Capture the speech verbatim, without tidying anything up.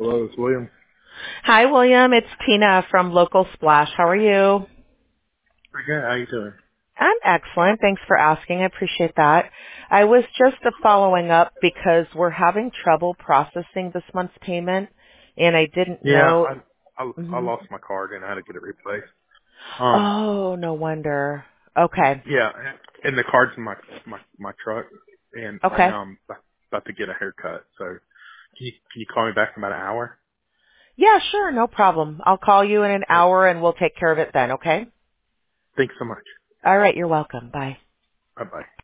Hello, it's William. Hi, William. It's Tina from Local Splash. How are you? Pretty good. How you doing? I'm excellent. Thanks for asking. I appreciate that. I was just uh, following up because we're having trouble processing this month's payment, and I didn't Yeah, know. I I, I hmm lost my card and I had to get it replaced. Um, Oh, no wonder. Okay. yeah, and the card's in my my my truck, and right Okay. now I'm about to get a haircut. So can you can you call me back in about an hour? Yeah, sure. No problem. I'll call you in an All right. hour, and we'll take care of it then, okay? Thanks so much. All right. You're welcome. Bye. Bye bye.